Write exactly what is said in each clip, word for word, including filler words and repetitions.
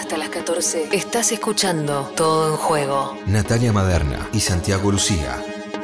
hasta las catorce. Estás escuchando Todo en Juego. Natalia Maderna y Santiago Lucía.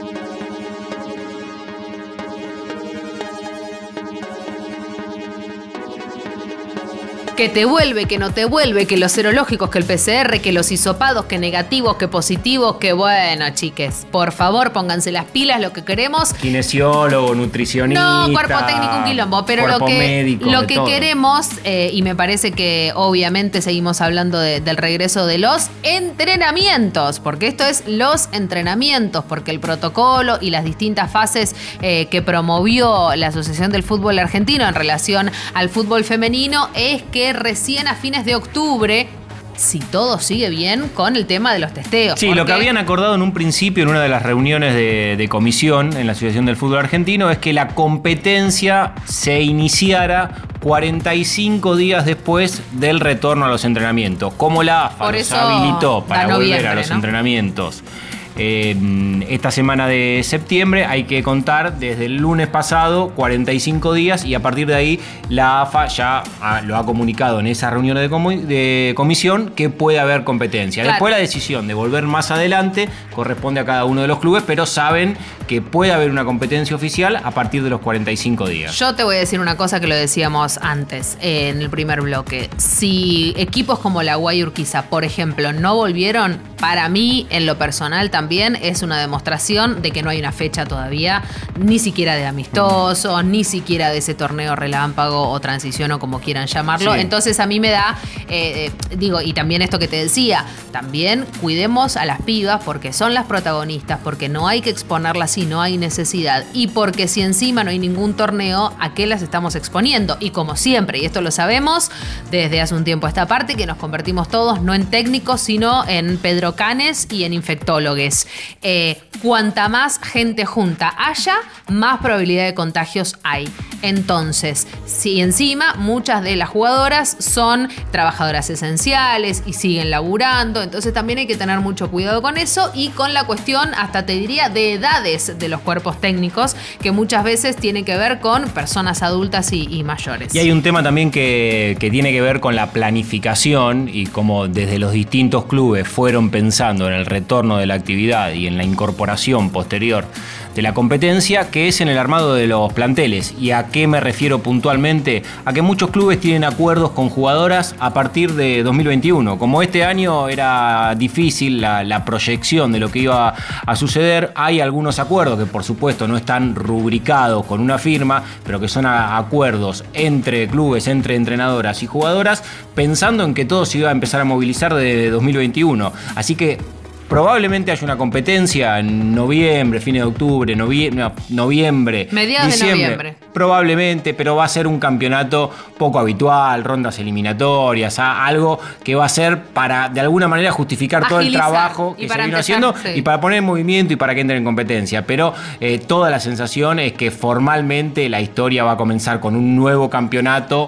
Que te vuelve, que no te vuelve, que los serológicos, que el P C R, que los hisopados, que negativos, que positivos, que bueno, chiques, por favor, pónganse las pilas, lo que queremos. Kinesiólogo, nutricionista. No, cuerpo técnico, un quilombo, pero lo que, médico, lo que todo. queremos, eh, y me parece que obviamente seguimos hablando de, del regreso de los entrenamientos, porque esto es los entrenamientos, porque el protocolo y las distintas fases eh, que promovió la Asociación del Fútbol Argentino en relación al fútbol femenino es que recién a fines de octubre, si todo sigue bien, con el tema de los testeos. Sí, lo que habían acordado en un principio en una de las reuniones de, de comisión en la Asociación del Fútbol Argentino es que la competencia se iniciara cuarenta y cinco días después del retorno a los entrenamientos. Como la AFA Por los eso habilitó para da volver noviembre, a los ¿no? entrenamientos. Eh, esta semana de septiembre hay que contar desde el lunes pasado cuarenta y cinco días y a partir de ahí la AFA ya ha, lo ha comunicado en esa reunión de, comu- de comisión que puede haber competencia. Claro. Después la decisión de volver más adelante corresponde a cada uno de los clubes, pero saben que puede haber una competencia oficial a partir de los cuarenta y cinco días. Yo te voy a decir una cosa que lo decíamos antes, eh, en el primer bloque. Si equipos como la Guayurquiza, por ejemplo, no volvieron, para mí, en lo personal también, es una demostración de que no hay una fecha todavía, ni siquiera de amistoso, mm. ni siquiera de ese torneo relámpago o transición o como quieran llamarlo. Sí. Entonces a mí me da, eh, eh, digo, y también esto que te decía, también cuidemos a las pibas porque son las protagonistas, porque no hay que exponerlas si no hay necesidad y porque si encima no hay ningún torneo, ¿a qué las estamos exponiendo? Y como siempre, y esto lo sabemos desde hace un tiempo a esta parte, que nos convertimos todos no en técnicos, sino en Pedro Canes y en infectólogos. Eh, cuanta más gente junta haya, más probabilidad de contagios hay. Entonces, si encima muchas de las jugadoras son trabajadoras esenciales y siguen laburando, entonces también hay que tener mucho cuidado con eso y con la cuestión, hasta te diría, de edades de los cuerpos técnicos, que muchas veces tiene que ver con personas adultas y, y mayores. Y hay un tema también que, que tiene que ver con la planificación y cómo desde los distintos clubes fueron pensando en el retorno de la actividad y en la incorporación posterior de la competencia, que es en el armado de los planteles. ¿Y a qué me refiero puntualmente? A que muchos clubes tienen acuerdos con jugadoras a partir de dos mil veintiuno. Como este año era difícil la, la proyección de lo que iba a suceder, hay algunos acuerdos que por supuesto no están rubricados con una firma, pero que son a, acuerdos entre clubes, entre entrenadoras y jugadoras, pensando en que todo se iba a empezar a movilizar desde dos mil veintiuno. Así que probablemente haya una competencia en noviembre, fines de octubre, novie- no, noviembre, mediados diciembre, de noviembre. Probablemente, pero va a ser un campeonato poco habitual, rondas eliminatorias, a, algo que va a ser para de alguna manera justificar todo el Agilizar, trabajo y que para se vino empezar, haciendo sí. y para poner en movimiento y para que entren en competencia. Pero eh, toda la sensación es que formalmente la historia va a comenzar con un nuevo campeonato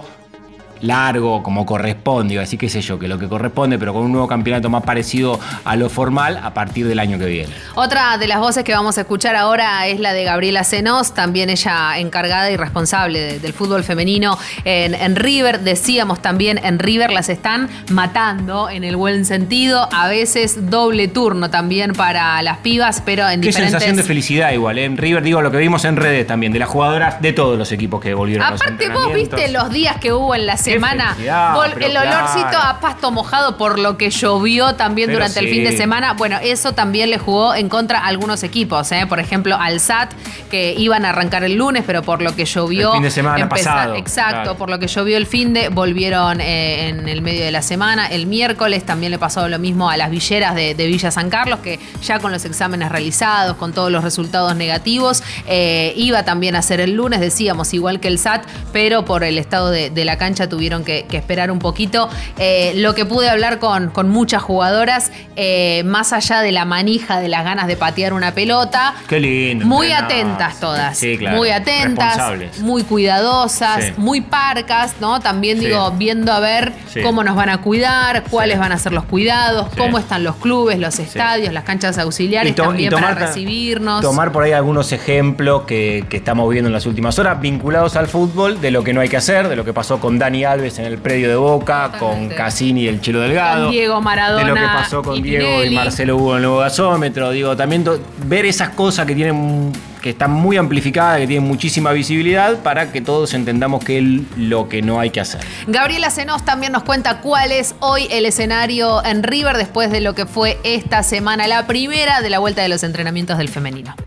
largo, como corresponde, así que sé yo, que lo que corresponde, pero con un nuevo campeonato más parecido a lo formal a partir del año que viene. Otra de las voces que vamos a escuchar ahora es la de Gabriela Senos, también ella encargada y responsable de, del fútbol femenino en, en River. Decíamos también, en River las están matando en el buen sentido, a veces doble turno también para las pibas, pero en Qué diferentes... sensación de felicidad igual, ¿eh? En River, digo, lo que vimos en redes también, de las jugadoras de todos los equipos que volvieron a los Aparte vos entrenamientos. viste los días que hubo en la semana, felicidad, el pero olorcito claro. a pasto mojado por lo que llovió también Pero durante sí. el fin de semana. Bueno, eso también le jugó en contra a algunos equipos, ¿eh? Por ejemplo, al S A T, que iban a arrancar el lunes, pero por lo que llovió... El fin de semana empezar- pasado. Exacto, Claro. por lo que llovió el fin de, volvieron eh, en el medio de la semana. El miércoles también le pasó lo mismo a las villeras de, de Villa San Carlos, que ya con los exámenes realizados, con todos los resultados negativos, eh, iba también a ser el lunes, decíamos, igual que el S A T, pero por el estado de, de la cancha tuvieron que, que esperar un poquito. Eh, lo que pude hablar con, con muchas jugadoras, eh, más allá de la manija, de las ganas de patear una pelota, Qué lindo. muy entrenar. atentas todas, Sí, claro. muy atentas, Responsables. muy cuidadosas, Sí. muy parcas, ¿no? También Sí. digo, viendo a ver Sí. cómo nos van a cuidar, cuáles Sí. van a ser los cuidados, Sí. cómo están los clubes, los estadios, las canchas auxiliares to- también tomar, para recibirnos. Tomar por ahí algunos ejemplos que, que estamos viendo en las últimas horas vinculados al fútbol, de lo que no hay que hacer, de lo que pasó con Dani Dani Alves en el predio de Boca, Totalmente. con Cassini y el Chelo Delgado. Con Diego Maradona. De lo que pasó con y Diego Tinelli. y Marcelo Hugo en el nuevo gasómetro. Digo, también to- ver esas cosas que tienen, que están muy amplificadas, que tienen muchísima visibilidad, para que todos entendamos qué es lo que no hay que hacer. Gabriela Zenós también nos cuenta cuál es hoy el escenario en River después de lo que fue esta semana, la primera de la vuelta de los entrenamientos del femenino.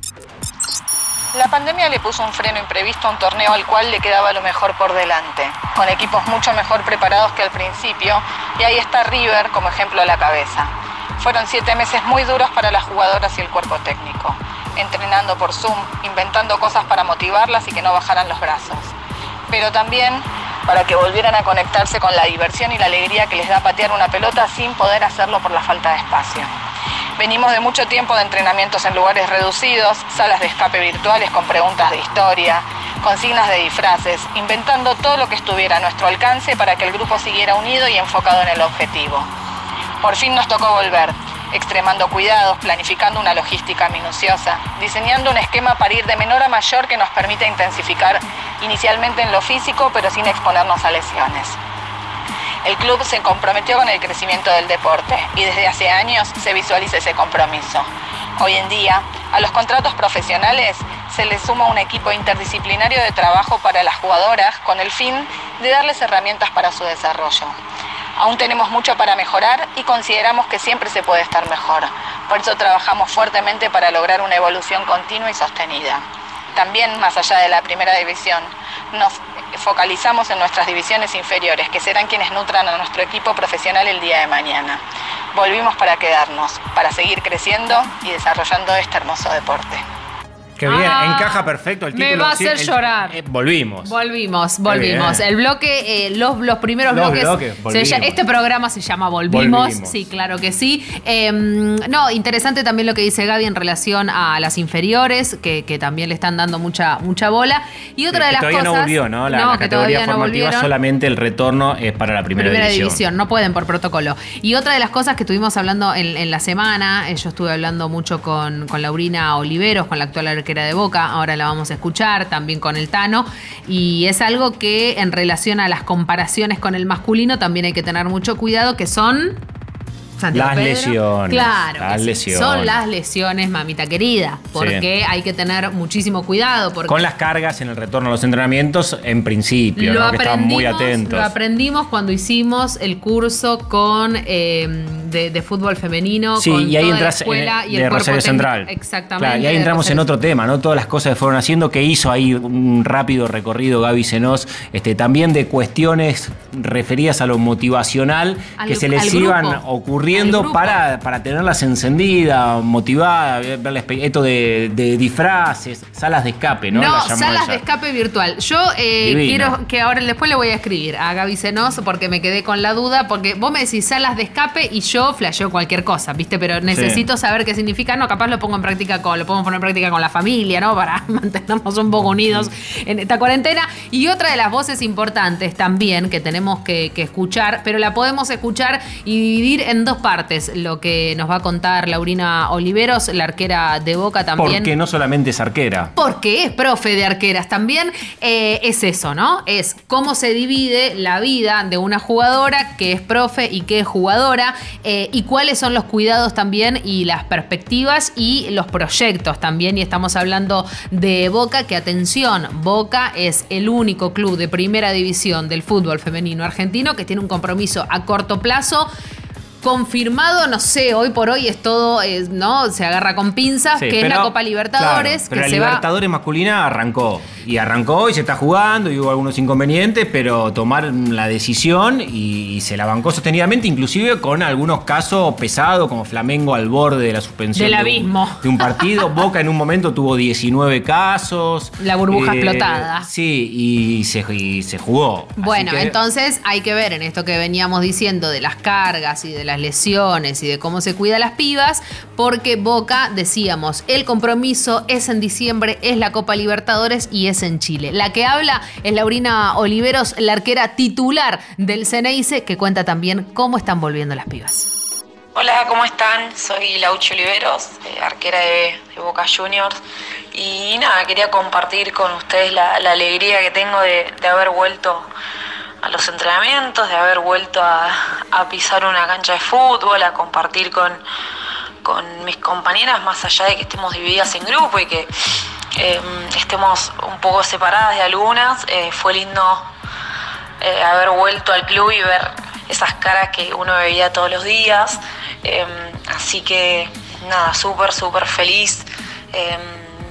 La pandemia le puso un freno imprevisto a un torneo al cual le quedaba lo mejor por delante, con equipos mucho mejor preparados que al principio, y ahí está River como ejemplo a la cabeza. Fueron siete meses muy duros para las jugadoras y el cuerpo técnico, entrenando por Zoom, inventando cosas para motivarlas y que no bajaran los brazos. Pero también para que volvieran a conectarse con la diversión y la alegría que les da patear una pelota sin poder hacerlo por la falta de espacio. Venimos de mucho tiempo de entrenamientos en lugares reducidos, salas de escape virtuales con preguntas de historia, consignas de disfraces, inventando todo lo que estuviera a nuestro alcance para que el grupo siguiera unido y enfocado en el objetivo. Por fin nos tocó volver, extremando cuidados, planificando una logística minuciosa, diseñando un esquema para ir de menor a mayor que nos permita intensificar inicialmente en lo físico, pero sin exponernos a lesiones. El club se comprometió con el crecimiento del deporte y desde hace años se visualiza ese compromiso. Hoy en día, a los contratos profesionales se les suma un equipo interdisciplinario de trabajo para las jugadoras con el fin de darles herramientas para su desarrollo. Aún tenemos mucho para mejorar y consideramos que siempre se puede estar mejor. Por eso trabajamos fuertemente para lograr una evolución continua y sostenida. También, más allá de la primera división, nos focalizamos en nuestras divisiones inferiores, que serán quienes nutran a nuestro equipo profesional el día de mañana. Volvimos para quedarnos, para seguir creciendo y desarrollando este hermoso deporte. Qué bien, Ah, encaja perfecto el título. me va a hacer Sí, el- llorar. eh, volvimos. Volvimos, volvimos. bien. El bloque, eh, los, los primeros Los bloques. bloques, se volvimos. llama- este programa se llama Volvimos. Volvimos. Sí, claro que sí. Eh, no, interesante también lo que dice Gaby en relación a las inferiores, que, que también le están dando mucha, mucha bola. Y otra Que de las todavía cosas. no volvió, ¿no? La, no, la que categoría todavía no formativa, volvieron. solamente el retorno es para la primera, Primera división. división. no pueden por protocolo. Y otra de las cosas que estuvimos hablando en, en la semana, eh, yo estuve hablando mucho con, con Laurina Oliveros, con la actual arquera de Boca, ahora la vamos a escuchar, también con el Tano, y es algo que en relación a las comparaciones con el masculino también hay que tener mucho cuidado, que son... Santiago Las Pedro. lesiones, Claro, las que sí, lesiones. son las lesiones, mamita querida, porque hay que tener muchísimo cuidado. Porque Con las cargas en el retorno a los entrenamientos, en principio, Lo ¿no? Que están muy aprendimos- atentos. Lo aprendimos cuando hicimos el curso con eh, de, de fútbol femenino. Sí, con y ahí toda la entras escuela en, y el de cuerpo Rosario técnico. Central. Exactamente. Claro, y ahí de entramos en Rosario otro tema, ¿no? Todas las cosas que fueron haciendo, que hizo ahí un rápido recorrido Gaby Zenós, este, también de cuestiones referidas a lo motivacional Al- que se al les grupo. iban Al ocurriendo grupo. para, para tenerlas encendidas, motivadas, verles esto de, de disfraces, salas de escape, ¿no? No, Las llamó salas ella. de escape virtual. Yo eh, Divino. quiero que ahora después le voy a escribir a Gaby Zenós porque me quedé con la duda, porque vos me decís salas de escape y yo flasheo cualquier cosa, ¿viste? Pero necesito saber qué significa. No, capaz lo pongo en práctica con, lo podemos poner en práctica con la familia, ¿no? Para mantenernos un poco unidos en esta cuarentena. Y otra de las voces importantes también que tenemos que, que escuchar, pero la podemos escuchar y dividir en dos partes. Lo que nos va a contar Laurina Oliveros, la arquera de Boca también. Porque no solamente es arquera. Porque es profe de arqueras también, eh, es eso, ¿no? Es cómo se divide la vida de una jugadora que es profe y que es jugadora, eh, y cuáles son los cuidados también y las perspectivas y los proyectos también. Y estamos hablando de Boca, que atención, Boca es el único club de primera división del fútbol femenino argentino que tiene un compromiso a corto plazo confirmado, no sé, hoy por hoy es todo, es, ¿no? Se agarra con pinzas, Sí, que pero- es la Copa Libertadores, claro, pero que la se va... Libertadores masculina arrancó. Y arrancó y se está jugando y hubo algunos inconvenientes, pero tomaron la decisión y, y se la bancó sostenidamente, inclusive con algunos casos pesados, como Flamengo al borde de la suspensión Del de un- abismo. de un partido. Boca en un momento tuvo diecinueve casos. La burbuja explotada. Sí, y se, y se jugó. Así Bueno, que- entonces hay que ver en esto que veníamos diciendo de las cargas y de las lesiones y de cómo se cuida a las pibas, porque Boca, decíamos, el compromiso es en diciembre, es la Copa Libertadores y es en Chile. La que habla es Laurina Oliveros, la arquera titular del Ceneice, que cuenta también cómo están volviendo las pibas. Hola, ¿cómo están? Soy Lauchi Oliveros, eh, arquera de, de Boca Juniors. Y nada, quería compartir con ustedes la, la alegría que tengo de, de haber vuelto a los entrenamientos, de haber vuelto a, a pisar una cancha de fútbol, a compartir con, con mis compañeras, más allá de que estemos divididas en grupo y que eh, estemos un poco separadas de algunas. Eh, fue lindo eh, haber vuelto al club y ver esas caras que uno veía todos los días. Eh, así que nada, súper, súper feliz. Eh,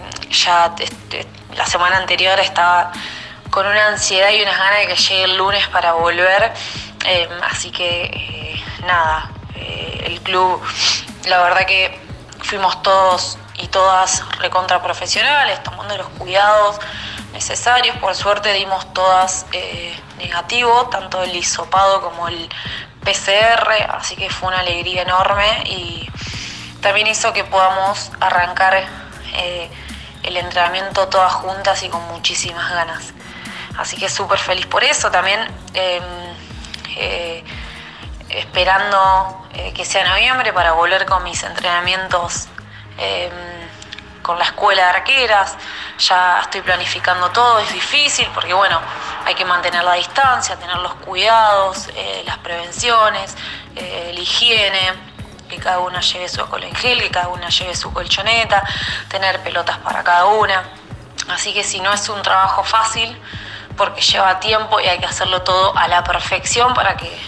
ya este, la semana anterior estaba con una ansiedad y unas ganas de que llegue el lunes para volver. Eh, así que eh, nada, eh, el club, la verdad que fuimos todos y todas recontra profesionales, tomando los cuidados necesarios. Por suerte dimos todas eh, negativo, tanto el hisopado como el P C R, así que fue una alegría enorme y también hizo que podamos arrancar eh, el entrenamiento todas juntas y con muchísimas ganas. Así que súper feliz por eso. También eh, eh, esperando eh, que sea noviembre para volver con mis entrenamientos eh, con la escuela de arqueras. Ya estoy planificando todo, es difícil porque bueno, hay que mantener la distancia, tener los cuidados, eh, las prevenciones, eh, la higiene, que cada una lleve su alcohol en gel, que cada una lleve su colchoneta, tener pelotas para cada una. Así que si no es un trabajo fácil, porque lleva tiempo y hay que hacerlo todo a la perfección para que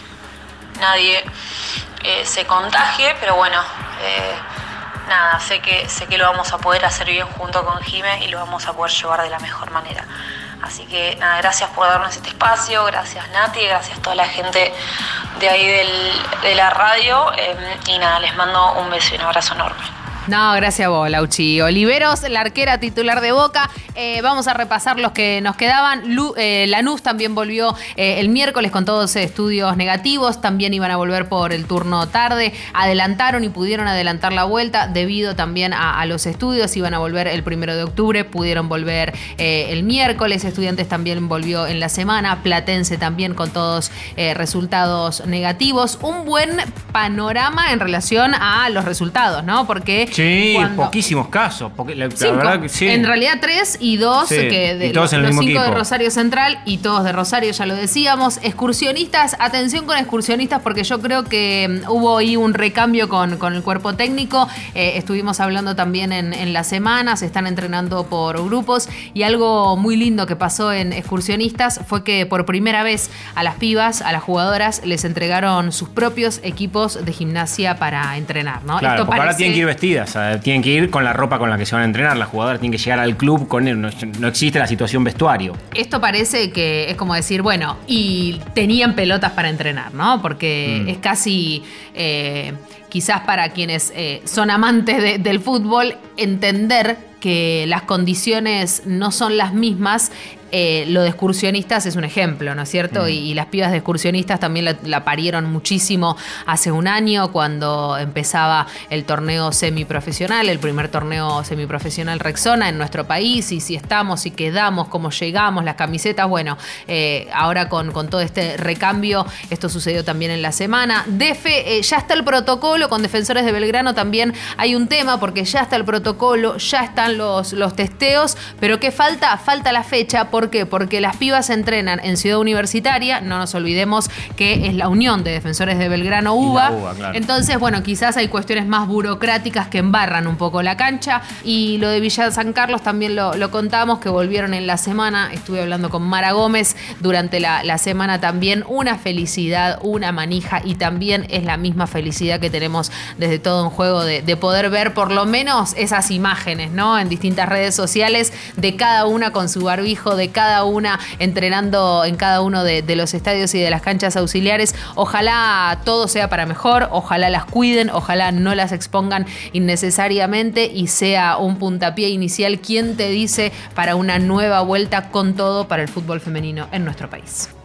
nadie eh, se contagie, pero bueno, eh, nada, sé que, sé que lo vamos a poder hacer bien junto con Jime y lo vamos a poder llevar de la mejor manera. Así que nada, gracias por darnos este espacio, gracias Nati, gracias a toda la gente de ahí del, de la radio eh, y nada, les mando un beso y un abrazo enorme. No, gracias a vos, Lauchi. Oliveros, la arquera titular de Boca. Eh, vamos a repasar los que nos quedaban. Lu, eh, Lanús también volvió eh, el miércoles con todos estudios negativos. También iban a volver por el turno tarde. Adelantaron y pudieron adelantar la vuelta debido también a, a los estudios. Iban a volver el primero de octubre, pudieron volver eh, el miércoles. Estudiantes también volvió en la semana. Platense también con todos eh, resultados negativos. Un buen panorama en relación a los resultados, ¿no? Porque Sí, cuando... poquísimos casos. Porque la, Cinco. la verdad que sí. En realidad tres y dos, sí. que de y todos los, en el los mismo cinco equipo. de Rosario Central y todos de Rosario, ya lo decíamos. Excursionistas, atención con excursionistas porque yo creo que um, hubo ahí un recambio con, con el cuerpo técnico. Eh, estuvimos hablando también en, en la semana, se están entrenando por grupos y algo muy lindo que pasó en excursionistas fue que por primera vez a las pibas, a las jugadoras, les entregaron sus propios equipos de gimnasia para entrenar, ¿no? Claro, Esto porque parece... ahora tienen que ir vestidas, o sea, tienen que ir con la ropa con la que se van a entrenar. Las jugadoras tienen que llegar al club con él. No, no existe la situación vestuario. Esto parece que es como decir, bueno, y tenían pelotas para entrenar, ¿no? Porque mm. es casi, eh, quizás para quienes eh, son amantes de, del fútbol, entender que las condiciones no son las mismas. Eh, lo de excursionistas es un ejemplo, ¿no es cierto? Mm. Y, y las pibas de excursionistas también la, la parieron muchísimo hace un año cuando empezaba el torneo semiprofesional, el primer torneo semiprofesional Rexona en nuestro país, y si estamos, si quedamos, cómo llegamos, las camisetas, bueno, eh, ahora con, con todo este recambio, esto sucedió también en la semana. Defe, eh, ya está el protocolo, con Defensores de Belgrano también hay un tema, porque ya está el protocolo, ya están los, los testeos, pero ¿qué falta? Falta la fecha. ¿Por qué? Porque las pibas se entrenan en Ciudad Universitaria, no nos olvidemos que es la unión de Defensores de Belgrano U B A. U B A, claro. Entonces, bueno, quizás hay cuestiones más burocráticas que embarran un poco la cancha. Y lo de Villa San Carlos también lo, lo contamos, que volvieron en la semana. Estuve hablando con Mara Gómez durante la, la semana también. Una felicidad, una manija, y también es la misma felicidad que tenemos desde Todo en Juego de, de poder ver por lo menos esas imágenes, ¿no? En distintas redes sociales de cada una con su barbijo, de cada una entrenando en cada uno de, de los estadios y de las canchas auxiliares. Ojalá todo sea para mejor, ojalá las cuiden, ojalá no las expongan innecesariamente y sea un puntapié inicial, quien te dice, para una nueva vuelta con todo para el fútbol femenino en nuestro país.